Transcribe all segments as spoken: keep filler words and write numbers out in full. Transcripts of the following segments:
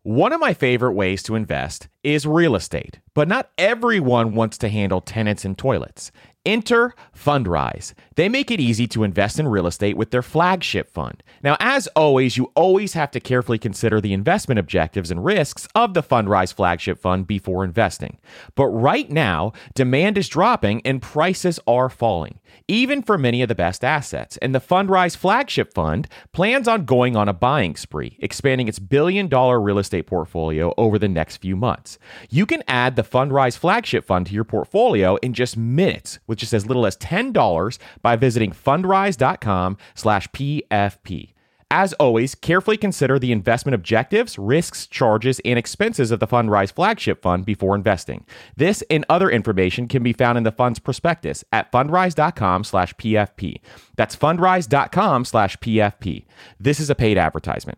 One of my favorite ways to invest is real estate, but not everyone wants to handle tenants and toilets. Enter Fundrise. They make it easy to invest in real estate with their flagship fund. Now, as always, you always have to carefully consider the investment objectives and risks of the Fundrise flagship fund before investing. But right now, demand is dropping and prices are falling, even for many of the best assets. And the Fundrise flagship fund plans on going on a buying spree, expanding its billion dollar real estate portfolio over the next few months. You can add the Fundrise flagship fund to your portfolio in just minutes with just as little as ten dollars by visiting fundrise.com slash PFP. As always, carefully consider the investment objectives, risks, charges, and expenses of the Fundrise flagship fund before investing. This and other information can be found in the fund's prospectus at fundrise.com slash PFP. That's fundrise.com slash PFP. This is a paid advertisement.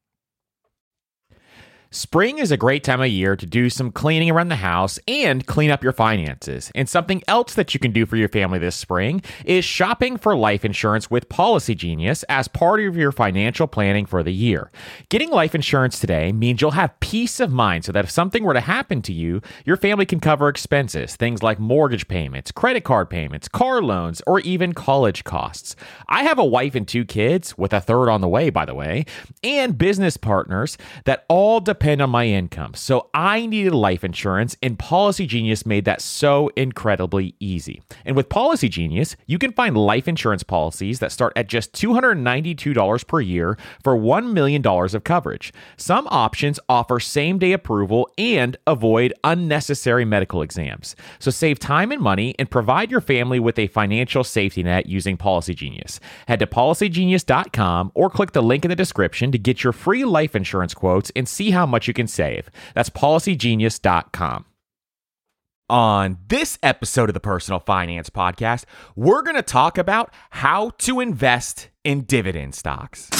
Spring is a great time of year to do some cleaning around the house and clean up your finances. And something else that you can do for your family this spring is shopping for life insurance with Policy Genius as part of your financial planning for the year. Getting life insurance today means you'll have peace of mind so that if something were to happen to you, your family can cover expenses, things like mortgage payments, credit card payments, car loans, or even college costs. I have a wife and two kids, with a third on the way, by the way, and business partners that all depend depend on my income. So I needed life insurance, and Policy Genius made that so incredibly easy. And with Policy Genius, you can find life insurance policies that start at just two hundred ninety-two dollars per year for one million dollars of coverage. Some options offer same-day approval and avoid unnecessary medical exams. So save time and money and provide your family with a financial safety net using Policy Genius. Head to policy genius dot com or click the link in the description to get your free life insurance quotes and see how much you can save. That's policy genius dot com. On this episode of the Personal Finance Podcast, we're going to talk about how to invest in dividend stocks.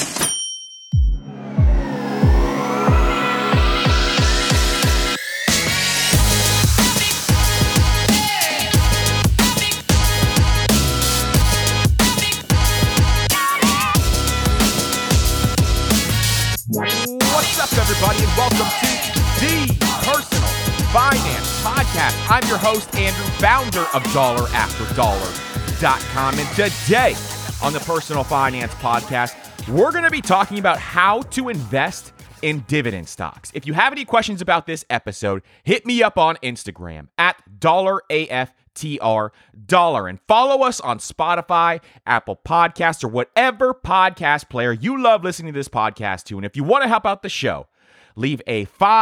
What's up, everybody, and welcome to the Personal Finance Podcast. I'm your host, Andrew, founder of dollar after dollar dot com, and today on the Personal Finance Podcast, we're going to be talking about how to invest in dividend stocks. If you have any questions about this episode, hit me up on Instagram at dollar A F T R dollar and follow us on Spotify, Apple Podcasts, or whatever podcast player you love listening to this podcast to. And if you want to help out the show, leave a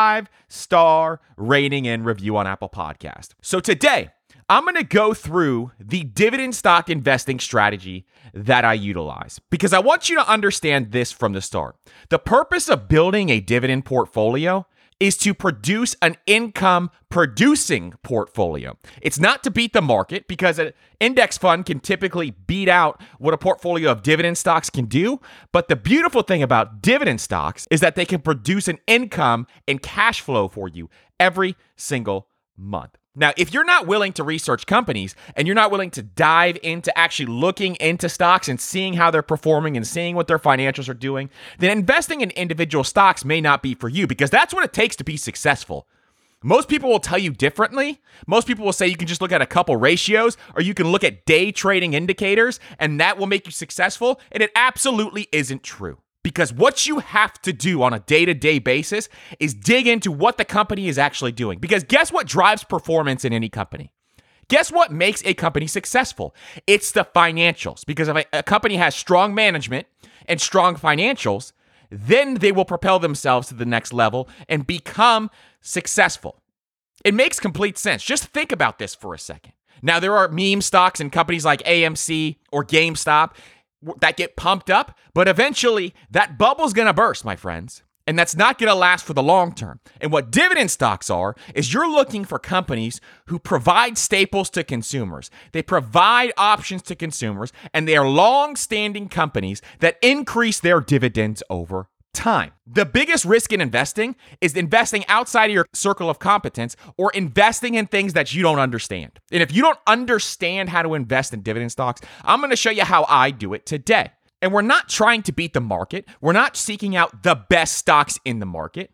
five-star rating and review on Apple Podcasts. So today, I'm going to go through the dividend stock investing strategy that I utilize because I want you to understand this from the start. The purpose of building a dividend portfolio is to produce an income-producing portfolio. It's not to beat the market because an index fund can typically beat out what a portfolio of dividend stocks can do. But the beautiful thing about dividend stocks is that they can produce an income and cash flow for you every single month. Now, if you're not willing to research companies and you're not willing to dive into actually looking into stocks and seeing how they're performing and seeing what their financials are doing, then investing in individual stocks may not be for you because that's what it takes to be successful. Most people will tell you differently. Most people will say you can just look at a couple ratios or you can look at day trading indicators and that will make you successful. And it absolutely isn't true. Because what you have to do on a day-to-day basis is dig into what the company is actually doing. Because guess what drives performance in any company? Guess what makes a company successful? It's the financials. Because if a, a company has strong management and strong financials, then they will propel themselves to the next level and become successful. It makes complete sense. Just think about this for a second. Now, there are meme stocks and companies like A M C or GameStop that get pumped up, but eventually that bubble's going to burst, my friends. And that's not going to last for the long term. And what dividend stocks are is you're looking for companies who provide staples to consumers. They provide options to consumers, and they are long-standing companies that increase their dividends over time. The biggest risk in investing is investing outside of your circle of competence or investing in things that you don't understand. And if you don't understand how to invest in dividend stocks, I'm going to show you how I do it today. And we're not trying to beat the market. We're not seeking out the best stocks in the market.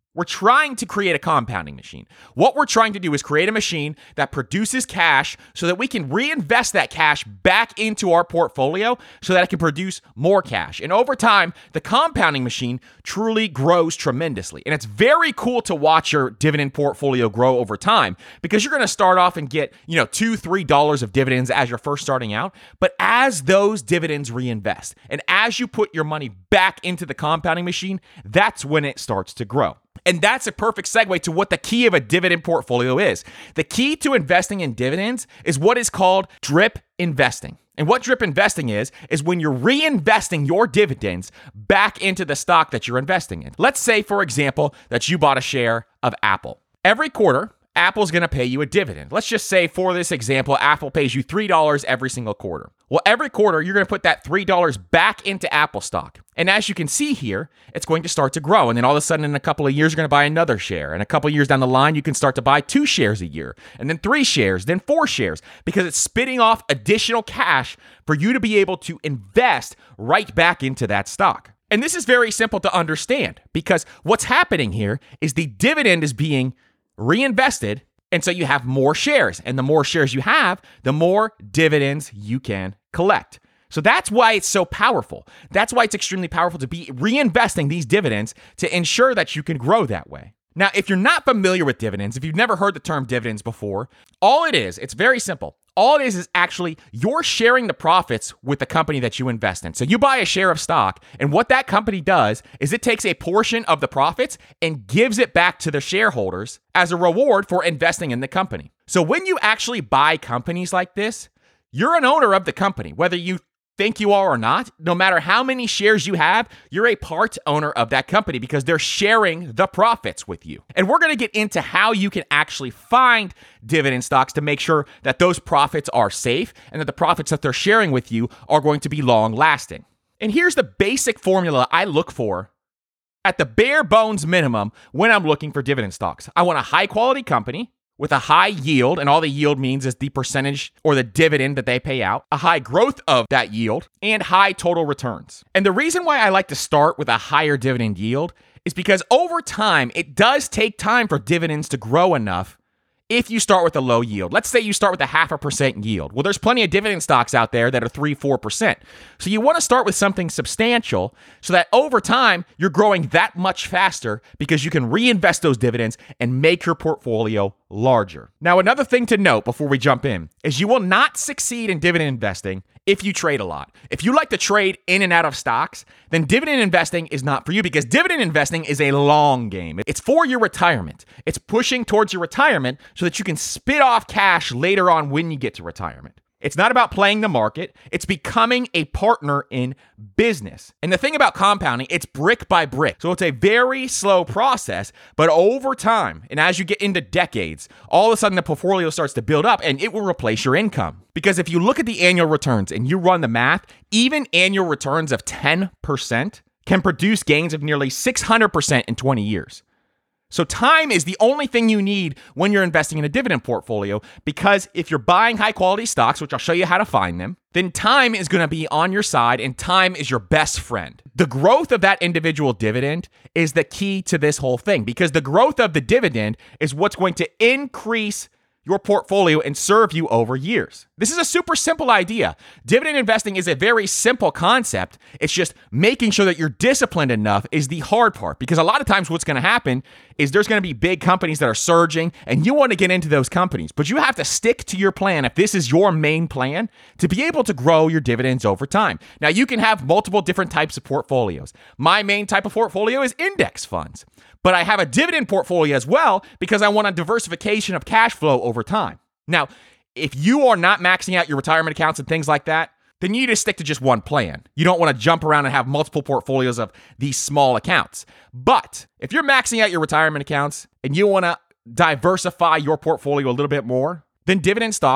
We're trying to create a compounding machine. What we're trying to do is create a machine that produces cash so that we can reinvest that cash back into our portfolio so that it can produce more cash. And over time, the compounding machine truly grows tremendously. And it's very cool to watch your dividend portfolio grow over time because you're going to start off and get, you know, two, three dollars of dividends as you're first starting out. But as those dividends reinvest and as you put your money back into the compounding machine, that's when it starts to grow. And that's a perfect segue to what the key of a dividend portfolio is. The key to investing in dividends is what is called drip investing. And what drip investing is, is when you're reinvesting your dividends back into the stock that you're investing in. Let's say, for example, that you bought a share of Apple. Every quarter, Apple's going to pay you a dividend. Let's just say, for this example, Apple pays you three dollars every single quarter. Well, every quarter, you're going to put that three dollars back into Apple stock. And as you can see here, it's going to start to grow. And then all of a sudden, in a couple of years, you're going to buy another share. And a couple of years down the line, you can start to buy two shares a year, and then three shares, then four shares, because it's spitting off additional cash for you to be able to invest right back into that stock. And this is very simple to understand because what's happening here is the dividend is being reinvested, and so you have more shares. And the more shares you have, the more dividends you can collect. So that's why it's so powerful. That's why it's extremely powerful to be reinvesting these dividends to ensure that you can grow that way. Now, if you're not familiar with dividends, if you've never heard the term dividends before, all it is, it's very simple. All it is is actually you're sharing the profits with the company that you invest in. So you buy a share of stock, and what that company does is it takes a portion of the profits and gives it back to the shareholders as a reward for investing in the company. So when you actually buy companies like this, you're an owner of the company, whether you think you are or not. No matter how many shares you have, you're a part owner of that company because they're sharing the profits with you. And we're going to get into how you can actually find dividend stocks to make sure that those profits are safe and that the profits that they're sharing with you are going to be long lasting. And here's the basic formula I look for at the bare bones minimum when I'm looking for dividend stocks. I want a high quality company with a high yield, and all the yield means is the percentage or the dividend that they pay out, a high growth of that yield, and high total returns. And the reason why I like to start with a higher dividend yield is because over time, it does take time for dividends to grow enough if you start with a low yield. Let's say you start with a half a percent yield. Well, there's plenty of dividend stocks out there that are three, four percent. So you want to start with something substantial so that over time, you're growing that much faster because you can reinvest those dividends and make your portfolio larger. Now, another thing to note before we jump in is you will not succeed in dividend investing if you trade a lot. If you like to trade in and out of stocks, then dividend investing is not for you because dividend investing is a long game. It's for your retirement. It's pushing towards your retirement so that you can spit off cash later on when you get to retirement. It's not about playing the market. It's becoming a partner in business. And the thing about compounding, it's brick by brick. So it's a very slow process, but over time, and as you get into decades, all of a sudden the portfolio starts to build up and it will replace your income. Because if you look at the annual returns and you run the math, even annual returns of ten percent can produce gains of nearly six hundred percent in twenty years. So time is the only thing you need when you're investing in a dividend portfolio, because if you're buying high quality stocks, which I'll show you how to find them, then time is going to be on your side and time is your best friend. The growth of that individual dividend is the key to this whole thing, because the growth of the dividend is what's going to increase your portfolio and serve you over years. This is a super simple idea. Dividend investing is a very simple concept. It's just making sure that you're disciplined enough is the hard part, because a lot of times what's going to happen is there's going to be big companies that are surging and you want to get into those companies, but you have to stick to your plan if this is your main plan to be able to grow your dividends over time. Now, you can have multiple different types of portfolios. My main type of portfolio is index funds, but I have a dividend portfolio as well because I want a diversification of cash flow over time. Now, if you are not maxing out your retirement accounts and things like that, then you need to stick to just one plan. You don't want to jump around and have multiple portfolios of these small accounts. But if you're maxing out your retirement accounts and you want to diversify your portfolio a little bit more, then dividend stocks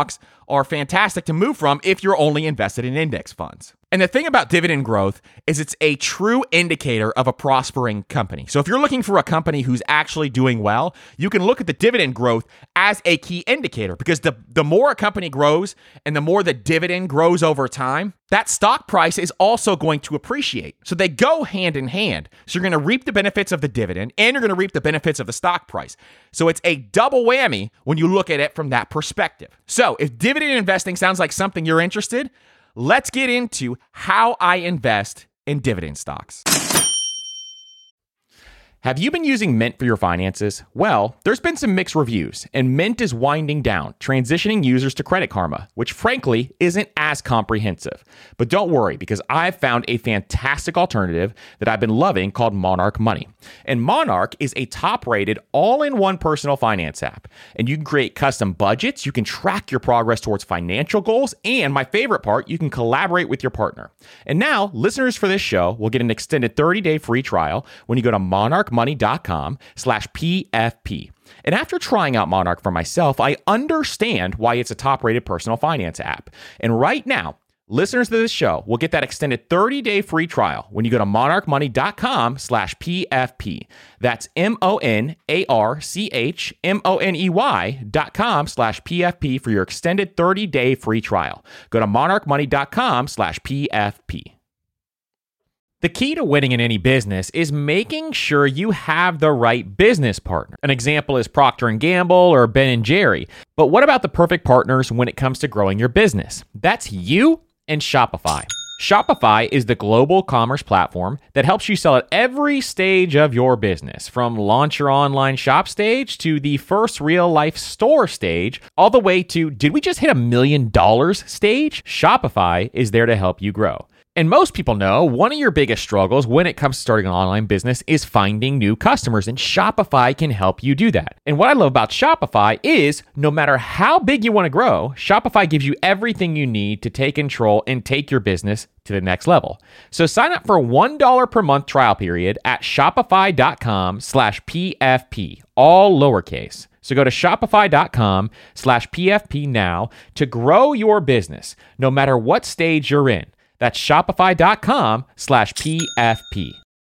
are fantastic to move from if you're only invested in index funds. And the thing about dividend growth is it's a true indicator of a prospering company. So if you're looking for a company who's actually doing well, you can look at the dividend growth as a key indicator, because the, the more a company grows and the more the dividend grows over time, that stock price is also going to appreciate. So they go hand in hand. So you're going to reap the benefits of the dividend and you're going to reap the benefits of the stock price. So it's a double whammy when you look at it from that perspective. So if dividend investing sounds like something you're interested, let's get into how I invest in dividend stocks. Have you been using Mint for your finances? Well, there's been some mixed reviews, and Mint is winding down, transitioning users to Credit Karma, which frankly isn't as comprehensive. But don't worry, because I've found a fantastic alternative that I've been loving called Monarch Money. And Monarch is a top-rated, all-in-one personal finance app. And you can create custom budgets, you can track your progress towards financial goals, and my favorite part, you can collaborate with your partner. And now, listeners for this show will get an extended thirty-day free trial when you go to monarch money dot com slash P F P. And after trying out Monarch for myself, I understand why it's a top-rated personal finance app. And right now, listeners to this show will get that extended thirty-day free trial when you go to monarch money dot com slash P F P. That's M O N A R C H M O N E Y dot com slash P F P for your extended thirty-day free trial. Go to monarch money dot com slash P F P. The key to winning in any business is making sure you have the right business partner. An example is Procter and Gamble or Ben and Jerry. But what about the perfect partners when it comes to growing your business? That's you and Shopify. Shopify is the global commerce platform that helps you sell at every stage of your business, from launch your online shop stage to the first real life store stage, all the way to did we just hit a million dollars stage? Shopify is there to help you grow. And most people know one of your biggest struggles when it comes to starting an online business is finding new customers, and Shopify can help you do that. And what I love about Shopify is no matter how big you want to grow, Shopify gives you everything you need to take control and take your business to the next level. So sign up for a one dollar per month trial period at shopify dot com slash P F P, all lowercase. So go to shopify dot com slash P F P now to grow your business, no matter what stage you're in. That's shopify dot com slash P F P.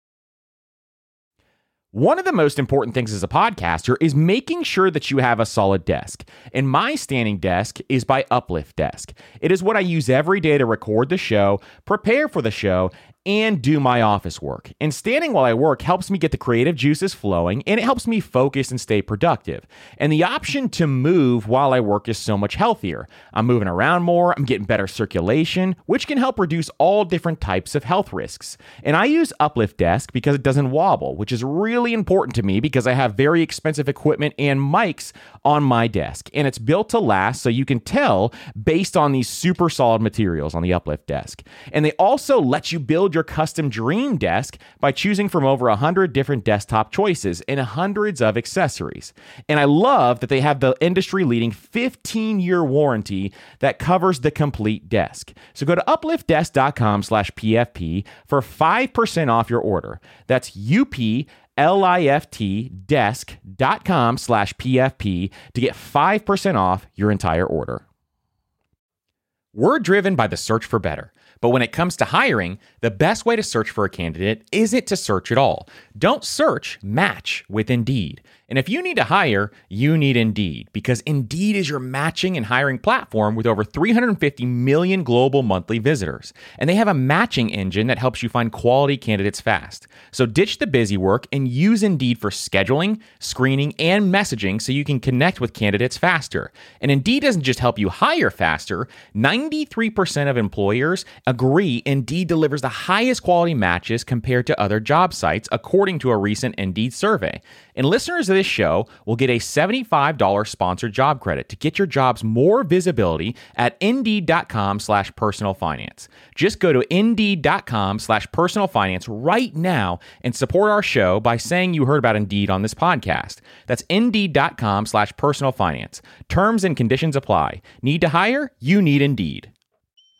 One of the most important things as a podcaster is making sure that you have a solid desk. And my standing desk is by Uplift Desk. It is what I use every day to record the show, prepare for the show, and do my office work. And standing while I work helps me get the creative juices flowing, and it helps me focus and stay productive. And the option to move while I work is so much healthier. I'm moving around more, I'm getting better circulation, which can help reduce all different types of health risks. And I use Uplift Desk because it doesn't wobble, which is really important to me because I have very expensive equipment and mics on my desk. And it's built to last, so you can tell based on these super solid materials on the Uplift Desk. And they also let you build your custom dream desk by choosing from over one hundred different desktop choices and hundreds of accessories. And I love that they have the industry-leading fifteen-year warranty that covers the complete desk. So go to uplift desk dot com slash P F P for five percent off your order. That's U P L I F T desk dot com slash P F P to get five percent off your entire order. We're driven by the search for better. But when it comes to hiring, the best way to search for a candidate isn't to search at all. Don't search, match with Indeed. And if you need to hire, you need Indeed, because Indeed is your matching and hiring platform with over three hundred fifty million global monthly visitors. And they have a matching engine that helps you find quality candidates fast. So ditch the busy work and use Indeed for scheduling, screening, and messaging so you can connect with candidates faster. And Indeed doesn't just help you hire faster. ninety-three percent of employers agree Indeed delivers the highest quality matches compared to other job sites, according to a recent Indeed survey. And listeners of this show will get a seventy-five dollars sponsored job credit to get your jobs more visibility at indeed dot com slash personal finance. Just go to indeed dot com slash personal finance right now and support our show by saying you heard about Indeed on this podcast. That's indeed dot com slash personal finance. Terms and conditions apply. Need to hire? You need Indeed.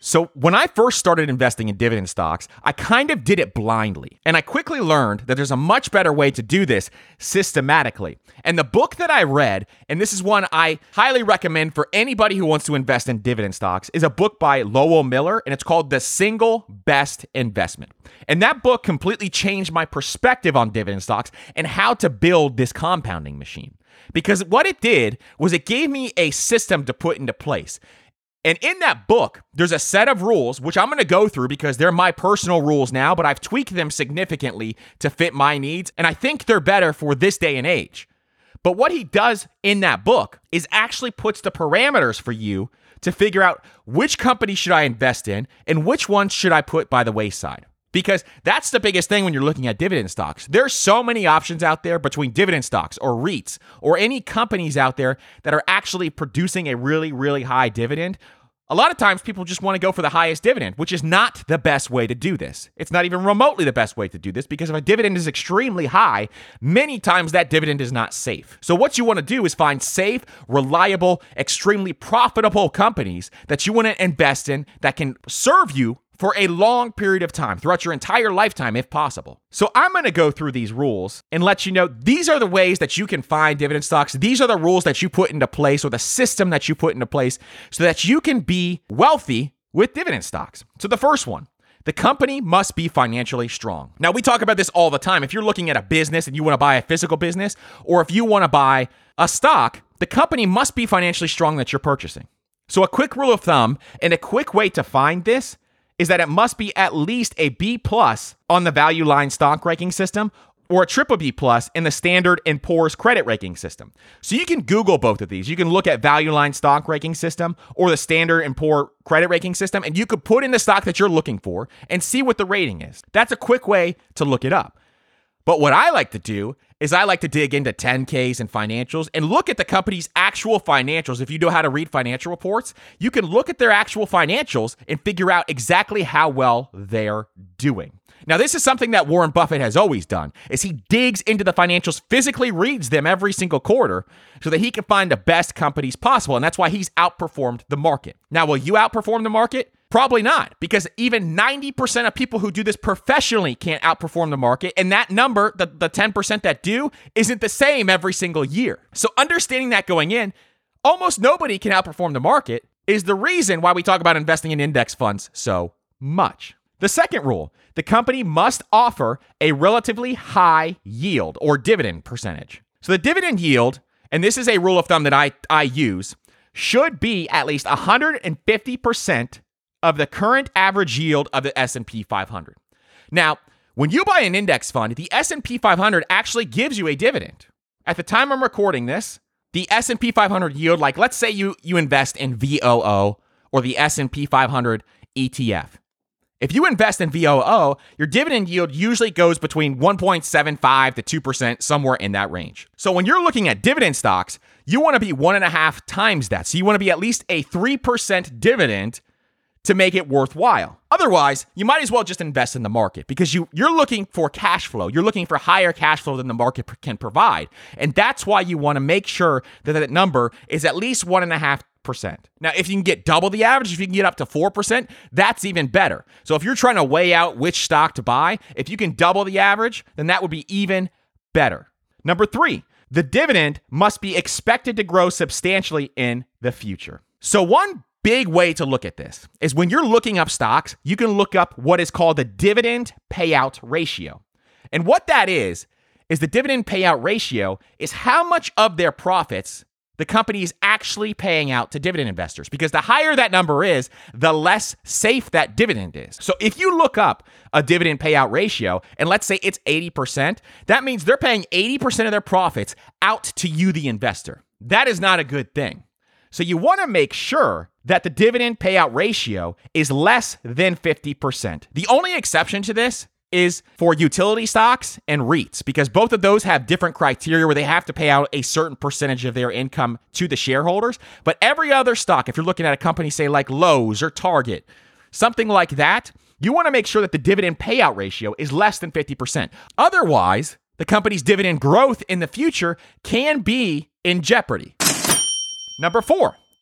So when I first started investing in dividend stocks, I kind of did it blindly. And I quickly learned that there's a much better way to do this systematically. And the book that I read, and this is one I highly recommend for anybody who wants to invest in dividend stocks, is a book by Lowell Miller, and it's called The Single Best Investment. And that book completely changed my perspective on dividend stocks and how to build this compounding machine. Because what it did was it gave me a system to put into place. And in that book, there's a set of rules, which I'm going to go through because they're my personal rules now, but I've tweaked them significantly to fit my needs, and I think they're better for this day and age. But what he does in that book is actually puts the parameters for you to figure out which company should I invest in and which ones should I put by the wayside. Because that's the biggest thing when you're looking at dividend stocks. There's so many options out there between dividend stocks or REITs or any companies out there that are actually producing a really, really high dividend. A lot of times people just want to go for the highest dividend, which is not the best way to do this. It's not even remotely the best way to do this because if a dividend is extremely high, many times that dividend is not safe. So what you want to do is find safe, reliable, extremely profitable companies that you want to invest in that can serve you for a long period of time, throughout your entire lifetime if possible. So I'm going to go through these rules and let you know these are the ways that you can find dividend stocks. These are the rules that you put into place or the system that you put into place so that you can be wealthy with dividend stocks. So the first one, the company must be financially strong. Now, we talk about this all the time. If you're looking at a business and you want to buy a physical business, or if you want to buy a stock, the company must be financially strong that you're purchasing. So a quick rule of thumb and a quick way to find this is that it must be at least a B plus on the Value Line stock ranking system or a triple B plus in the Standard and Poor's credit ranking system. So you can Google both of these. You can look at Value Line stock ranking system or the Standard and Poor credit ranking system, and you could put in the stock that you're looking for and see what the rating is. That's a quick way to look it up. But what I like to do is I like to dig into ten Ks and financials and look at the company's actual financials. If you know how to read financial reports, you can look at their actual financials and figure out exactly how well they're doing. Now, this is something that Warren Buffett has always done, is he digs into the financials, physically reads them every single quarter so that he can find the best companies possible. And that's why he's outperformed the market. Now, will you outperform the market? Probably not, because even ninety percent of people who do this professionally can't outperform the market. And that number, the, the ten percent that do, isn't the same every single year. So understanding that going in, almost nobody can outperform the market is the reason why we talk about investing in index funds so much. The second rule, the company must offer a relatively high yield or dividend percentage. So the dividend yield, and this is a rule of thumb that I, I use, should be at least one hundred fifty percent of the current average yield of the S and P five hundred. Now, when you buy an index fund, the S and P five hundred actually gives you a dividend. At the time I'm recording this, the S and P five hundred yield, like let's say you, you invest in V O O or the S and P five hundred E T F. If you invest in V O O, your dividend yield usually goes between one point seven five to two percent, somewhere in that range. So when you're looking at dividend stocks, you want to be one and a half times that. So you want to be at least a three percent dividend to make it worthwhile. Otherwise, you might as well just invest in the market because you, you're looking for cash flow. You're looking for higher cash flow than the market can provide. And that's why you want to make sure that that number is at least one and a half percent. Now, if you can get double the average, if you can get up to four percent, that's even better. So if you're trying to weigh out which stock to buy, if you can double the average, then that would be even better. Number three, the dividend must be expected to grow substantially in the future. So one big way to look at this is when you're looking up stocks, you can look up what is called the dividend payout ratio. And what that is, is the dividend payout ratio is how much of their profits the company is actually paying out to dividend investors. Because the higher that number is, the less safe that dividend is. So if you look up a dividend payout ratio, and let's say it's eighty percent, that means they're paying eighty percent of their profits out to you, the investor. That is not a good thing. So you want to make sure that the dividend payout ratio is less than fifty percent. The only exception to this is for utility stocks and REITs, because both of those have different criteria where they have to pay out a certain percentage of their income to the shareholders. But every other stock, if you're looking at a company, say like Lowe's or Target, something like that, you want to make sure that the dividend payout ratio is less than fifty percent. Otherwise, the company's dividend growth in the future can be in jeopardy. Number four,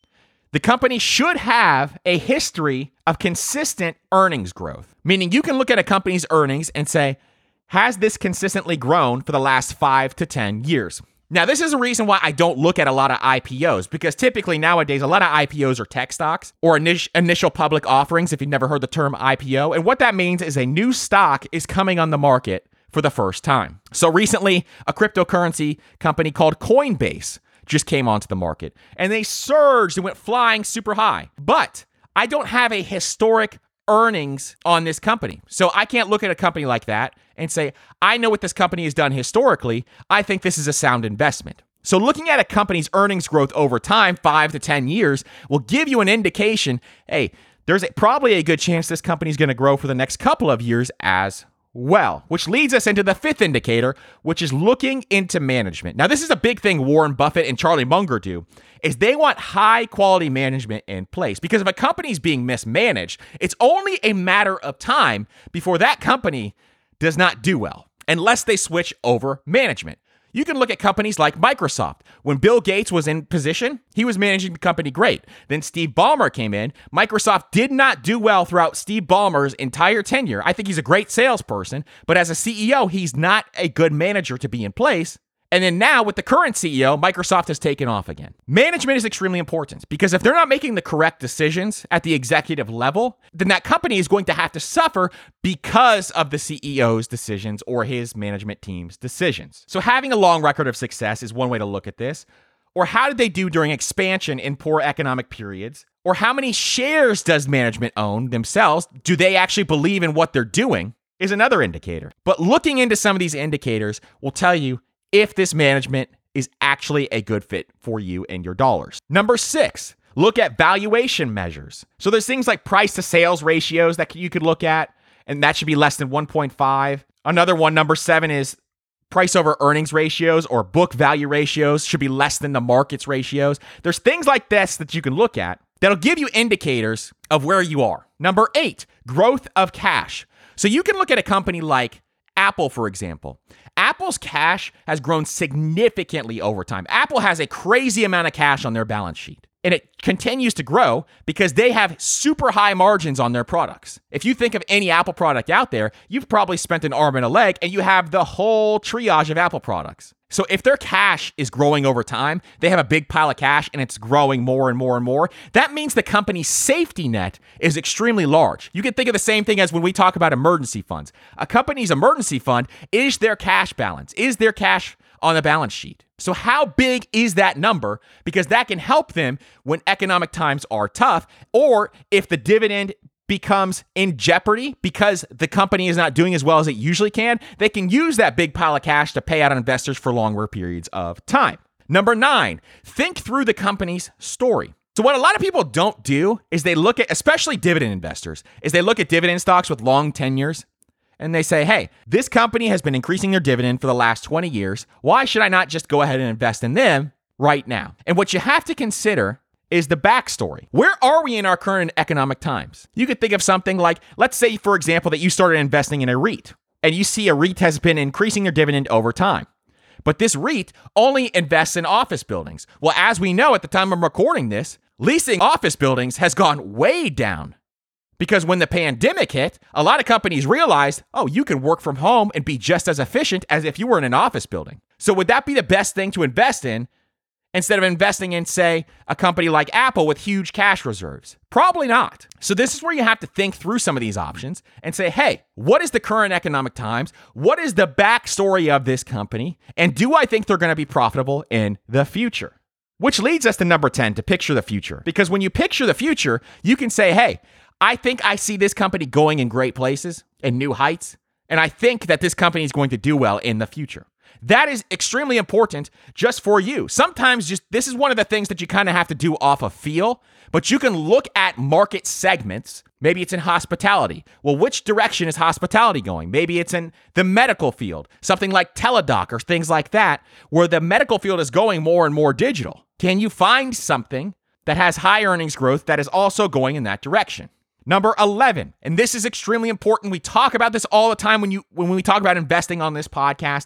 The company should have a history of consistent earnings growth, meaning you can look at a company's earnings and say, has this consistently grown for the last five to ten years? Now, this is a reason why I don't look at a lot of I P Os, because typically nowadays, a lot of I P Os are tech stocks or init- initial public offerings, if you've never heard the term I P O. And what that means is a new stock is coming on the market for the first time. So recently, a cryptocurrency company called Coinbase just came onto the market, and they surged and went flying super high. But I don't have a historic earnings on this company. So I can't look at a company like that and say, I know what this company has done historically. I think this is a sound investment. So looking at a company's earnings growth over time, five to ten years, will give you an indication, hey, there's a, probably a good chance this company is going to grow for the next couple of years as well, which leads us into the fifth indicator, which is looking into management. Now, this is a big thing Warren Buffett and Charlie Munger do, is they want high quality management in place, because if a company is being mismanaged, it's only a matter of time before that company does not do well, unless they switch over management. You can look at companies like Microsoft. When Bill Gates was in position, he was managing the company great. Then Steve Ballmer came in. Microsoft did not do well throughout Steve Ballmer's entire tenure. I think he's a great salesperson, but as a C E O, he's not a good manager to be in place. And then now with the current C E O, Microsoft has taken off again. Management is extremely important, because if they're not making the correct decisions at the executive level, then that company is going to have to suffer because of the C E O's decisions or his management team's decisions. So having a long record of success is one way to look at this. Or how did they do during expansion in poor economic periods? Or how many shares does management own themselves? Do they actually believe in what they're doing? Is another indicator. But looking into some of these indicators will tell you if this management is actually a good fit for you and your dollars. Number six, look at valuation measures. So there's things like price to sales ratios that you could look at, and that should be less than one point five. Another one, number seven, is price over earnings ratios or book value ratios should be less than the market's ratios. There's things like this that you can look at that'll give you indicators of where you are. Number eight, growth of cash. So you can look at a company like Apple, for example. Apple's cash has grown significantly over time. Apple has a crazy amount of cash on their balance sheet, and it continues to grow because they have super high margins on their products. If you think of any Apple product out there, you've probably spent an arm and a leg, and you have the whole triage of Apple products. So if their cash is growing over time, they have a big pile of cash and it's growing more and more and more, that means the company's safety net is extremely large. You can think of the same thing as when we talk about emergency funds. A company's emergency fund is their cash balance, is their cash on the balance sheet. So how big is that number? Because that can help them when economic times are tough, or if the dividend becomes in jeopardy because the company is not doing as well as it usually can, they can use that big pile of cash to pay out on investors for longer periods of time. Number nine, think through the company's story. So what a lot of people don't do is they look at, especially dividend investors, is they look at dividend stocks with long tenures and they say, hey, this company has been increasing their dividend for the last twenty years. Why should I not just go ahead and invest in them right now? And what you have to consider is the backstory. Where are we in our current economic times? You could think of something like, let's say, for example, that you started investing in a REIT, and you see a REIT has been increasing their dividend over time. But this REIT only invests in office buildings. Well, as we know at the time I'm recording this, leasing office buildings has gone way down. Because when the pandemic hit, a lot of companies realized, oh, you can work from home and be just as efficient as if you were in an office building. So would that be the best thing to invest in instead of investing in, say, a company like Apple with huge cash reserves? Probably not. So this is where you have to think through some of these options and say, hey, what is the current economic times? What is the backstory of this company? And do I think they're going to be profitable in the future? Which leads us to number ten, to picture the future. Because when you picture the future, you can say, hey, I think I see this company going in great places and new heights, and I think that this company is going to do well in the future. That is extremely important just for you. Sometimes just this is one of the things that you kind of have to do off of feel, but you can look at market segments. Maybe it's in hospitality. Well, which direction is hospitality going? Maybe it's in the medical field, something like Teladoc or things like that, where the medical field is going more and more digital. Can you find something that has high earnings growth that is also going in that direction? Number eleven, and this is extremely important. We talk about this all the time when you when we talk about investing on this podcast.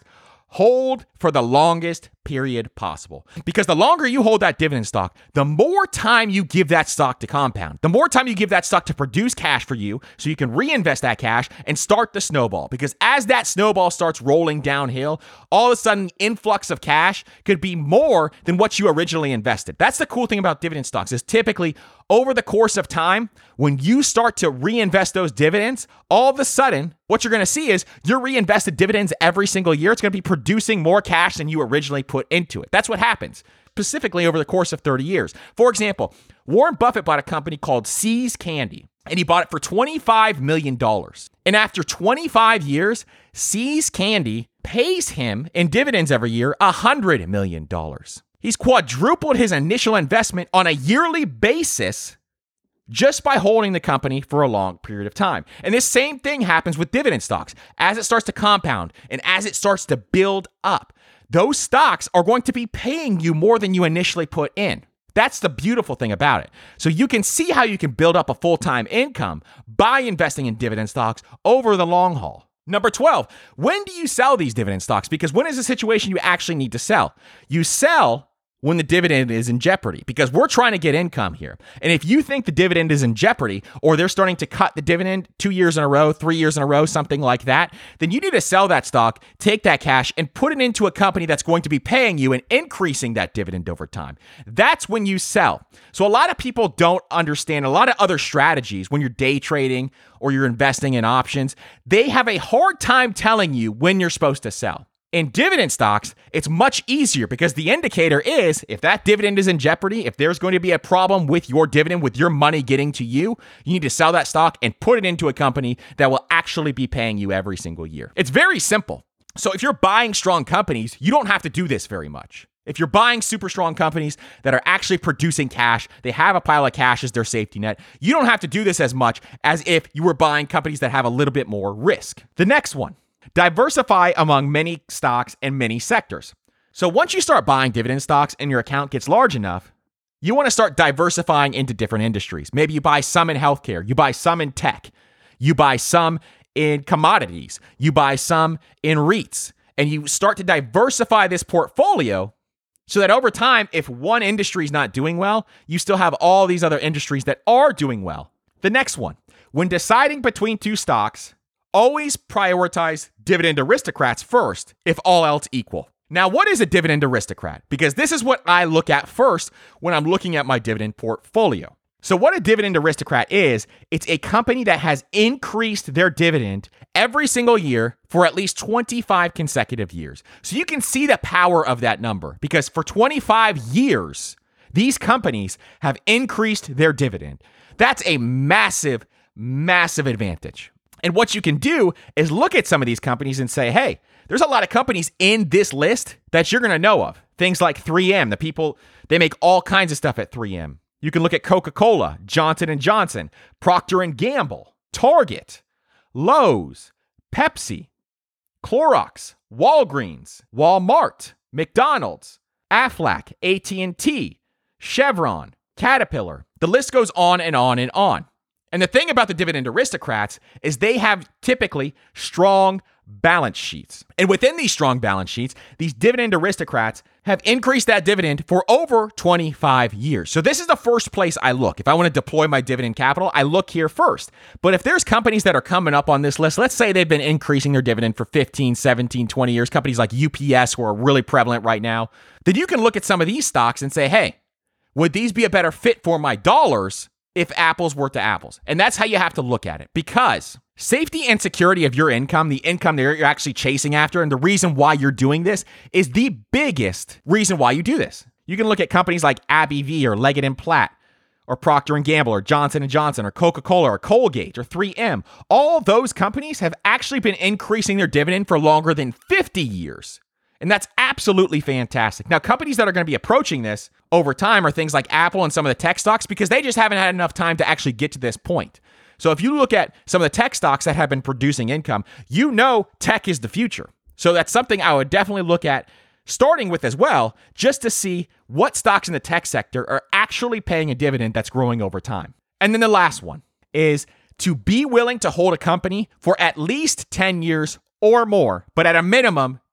hold for the longest period possible. Because the longer you hold that dividend stock, the more time you give that stock to compound, the more time you give that stock to produce cash for you so you can reinvest that cash and start the snowball. Because as that snowball starts rolling downhill, all of a sudden the influx of cash could be more than what you originally invested. That's the cool thing about dividend stocks is typically over the course of time, when you start to reinvest those dividends, all of a sudden, what you're going to see is your reinvested dividends every single year. It's going to be producing more cash than you originally put into it. That's what happens, specifically over the course of thirty years. For example, Warren Buffett bought a company called See's Candy, and he bought it for twenty-five million dollars. And after twenty-five years, See's Candy pays him in dividends every year one hundred million dollars. He's quadrupled his initial investment on a yearly basis just by holding the company for a long period of time. And this same thing happens with dividend stocks. As it starts to compound and as it starts to build up, those stocks are going to be paying you more than you initially put in. That's the beautiful thing about it. So you can see how you can build up a full-time income by investing in dividend stocks over the long haul. Number twelve, when do you sell these dividend stocks? Because when is the situation you actually need to sell? You sell when the dividend is in jeopardy, because we're trying to get income here. And if you think the dividend is in jeopardy, or they're starting to cut the dividend two years in a row, three years in a row, something like that, then you need to sell that stock, take that cash, and put it into a company that's going to be paying you and increasing that dividend over time. That's when you sell. So a lot of people don't understand a lot of other strategies when you're day trading or you're investing in options. They have a hard time telling you when you're supposed to sell. In dividend stocks, it's much easier because the indicator is if that dividend is in jeopardy, if there's going to be a problem with your dividend, with your money getting to you, you need to sell that stock and put it into a company that will actually be paying you every single year. It's very simple. So if you're buying strong companies, you don't have to do this very much. If you're buying super strong companies that are actually producing cash, they have a pile of cash as their safety net, you don't have to do this as much as if you were buying companies that have a little bit more risk. The next one. Diversify among many stocks and many sectors. So once you start buying dividend stocks and your account gets large enough, you want to start diversifying into different industries. Maybe you buy some in healthcare, you buy some in tech, you buy some in commodities, you buy some in REITs, and you start to diversify this portfolio so that over time, if one industry is not doing well, you still have all these other industries that are doing well. The next one, when deciding between two stocks, always prioritize dividend aristocrats first, if all else equal. Now, what is a dividend aristocrat? Because this is what I look at first when I'm looking at my dividend portfolio. So what a dividend aristocrat is, it's a company that has increased their dividend every single year for at least twenty-five consecutive years. So you can see the power of that number because for twenty-five years, these companies have increased their dividend. That's a massive, massive advantage. And what you can do is look at some of these companies and say, hey, there's a lot of companies in this list that you're going to know of. Things like three M, the people, they make all kinds of stuff at three M. You can look at Coca-Cola, Johnson and Johnson, Procter and Gamble, Target, Lowe's, Pepsi, Clorox, Walgreens, Walmart, McDonald's, Aflac, A T and T, Chevron, Caterpillar. The list goes on and on and on. And the thing about the dividend aristocrats is they have typically strong balance sheets. And within these strong balance sheets, these dividend aristocrats have increased that dividend for over twenty-five years. So this is the first place I look. If I want to deploy my dividend capital, I look here first. But if there's companies that are coming up on this list, let's say they've been increasing their dividend for fifteen, seventeen, twenty years, companies like U P S who are really prevalent right now, then you can look at some of these stocks and say, hey, would these be a better fit for my dollars if apples were to apples? And that's how you have to look at it, because safety and security of your income, the income that you're actually chasing after, and the reason why you're doing this is the biggest reason why you do this. You can look at companies like AbbVie or Leggett and Platt or Procter and Gamble or Johnson and Johnson or Coca-Cola or Colgate or three M. All those companies have actually been increasing their dividend for longer than fifty years. And that's absolutely fantastic. Now, companies that are going to be approaching this over time are things like Apple and some of the tech stocks because they just haven't had enough time to actually get to this point. So if you look at some of the tech stocks that have been producing income, you know tech is the future. So that's something I would definitely look at starting with as well, just to see what stocks in the tech sector are actually paying a dividend that's growing over time. And then the last one is to be willing to hold a company for at least ten years or more, but at a minimum,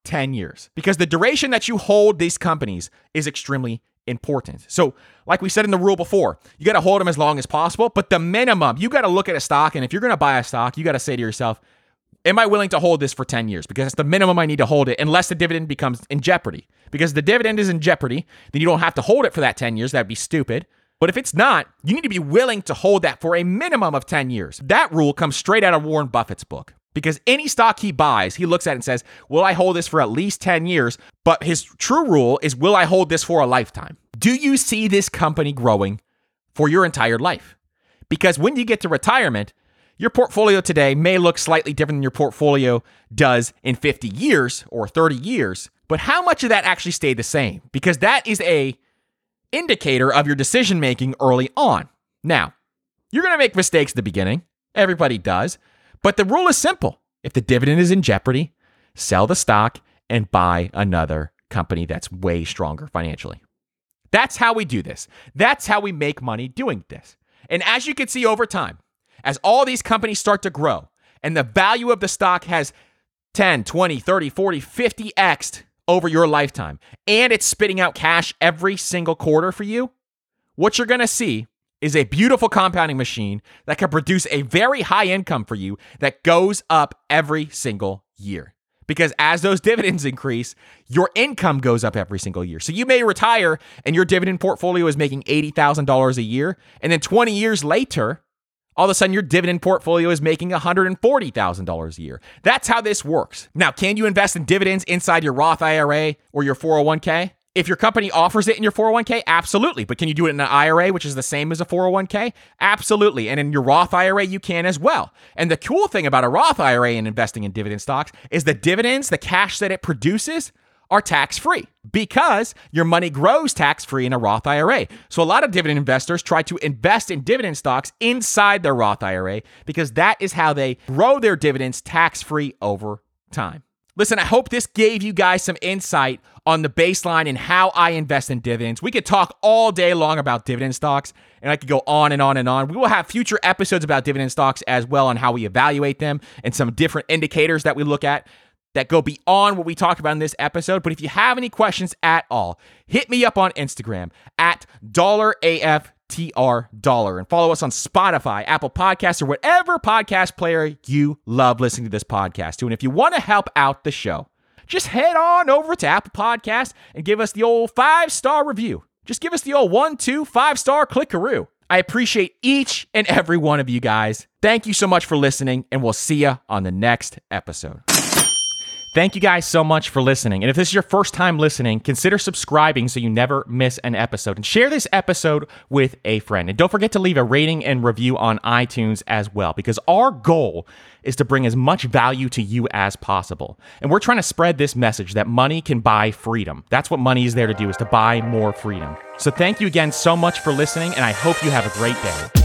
ten years, because the duration that you hold these companies is extremely important. So like we said in the rule before, you got to hold them as long as possible, but the minimum, you got to look at a stock, and if you're going to buy a stock, you got to say to yourself, am I willing to hold this for ten years? Because it's the minimum I need to hold it, unless the dividend becomes in jeopardy. Because if the dividend is in jeopardy, then you don't have to hold it for that ten years. That'd be stupid. But if it's not, you need to be willing to hold that for a minimum of ten years. That rule comes straight out of Warren Buffett's book. Because any stock he buys, he looks at it and says, will I hold this for at least ten years? But his true rule is, will I hold this for a lifetime? Do you see this company growing for your entire life? Because when you get to retirement, your portfolio today may look slightly different than your portfolio does in fifty years or thirty years. But how much of that actually stayed the same? Because that is a indicator of your decision making early on. Now, you're going to make mistakes at the beginning. Everybody does. But the rule is simple. If the dividend is in jeopardy, sell the stock and buy another company that's way stronger financially. That's how we do this. That's how we make money doing this. And as you can see over time, as all these companies start to grow and the value of the stock has ten, twenty, thirty, forty, fifty x'd over your lifetime, and it's spitting out cash every single quarter for you, what you're going to see is a beautiful compounding machine that can produce a very high income for you that goes up every single year. Because as those dividends increase, your income goes up every single year. So you may retire and your dividend portfolio is making eighty thousand dollars a year, and then twenty years later, all of a sudden your dividend portfolio is making one hundred forty thousand dollars a year. That's how this works. Now, can you invest in dividends inside your Roth I R A or your four oh one k? If your company offers it in your four oh one k, absolutely. But can you do it in an I R A, which is the same as a four oh one k? Absolutely. And in your Roth I R A, you can as well. And the cool thing about a Roth I R A and investing in dividend stocks is the dividends, the cash that it produces, are tax-free, because your money grows tax-free in a Roth I R A. So a lot of dividend investors try to invest in dividend stocks inside their Roth I R A, because that is how they grow their dividends tax-free over time. Listen, I hope this gave you guys some insight on the baseline and how I invest in dividends. We could talk all day long about dividend stocks, and I could go on and on and on. We will have future episodes about dividend stocks as well, on how we evaluate them and some different indicators that we look at that go beyond what we talked about in this episode. But if you have any questions at all, hit me up on Instagram at dollar A F T R dollar, and follow us on Spotify, Apple Podcasts, or whatever podcast player you love listening to this podcast to. And if you want to help out the show, just head on over to Apple Podcasts and give us the old five-star review. Just give us the old one, two, five-star clickaroo. I appreciate each and every one of you guys. Thank you so much for listening, and we'll see you on the next episode. Thank you guys so much for listening. And if this is your first time listening, consider subscribing so you never miss an episode. And share this episode with a friend. And don't forget to leave a rating and review on iTunes as well, because our goal is to bring as much value to you as possible. And we're trying to spread this message that money can buy freedom. That's what money is there to do, is to buy more freedom. So thank you again so much for listening, and I hope you have a great day.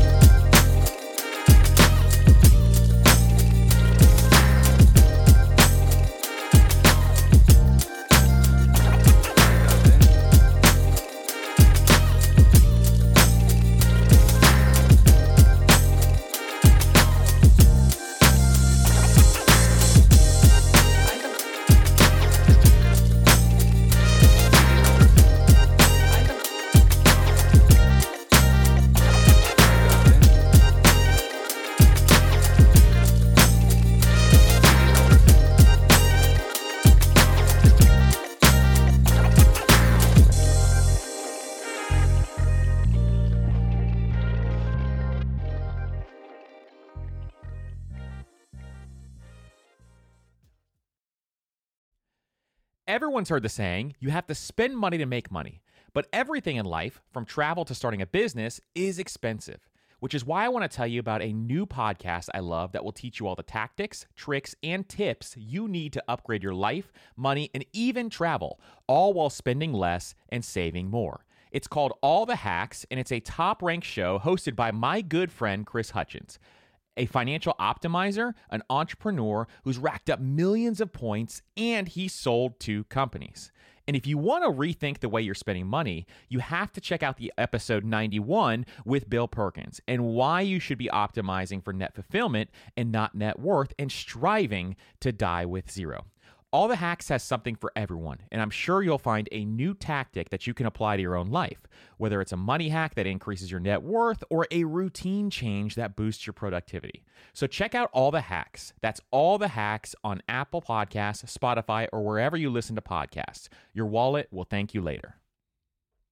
Everyone's heard the saying, you have to spend money to make money. But everything in life, from travel to starting a business, is expensive. Which is why I want to tell you about a new podcast I love that will teach you all the tactics, tricks, and tips you need to upgrade your life, money, and even travel, all while spending less and saving more. It's called All the Hacks, and it's a top-ranked show hosted by my good friend Chris Hutchins, a financial optimizer, an entrepreneur who's racked up millions of points, and he sold two companies. And if you want to rethink the way you're spending money, you have to check out the episode ninety-one with Bill Perkins, and why you should be optimizing for net fulfillment and not net worth, and striving to die with zero. All the Hacks has something for everyone, and I'm sure you'll find a new tactic that you can apply to your own life, whether it's a money hack that increases your net worth or a routine change that boosts your productivity. So check out All the Hacks. That's All the Hacks on Apple Podcasts, Spotify, or wherever you listen to podcasts. Your wallet will thank you later.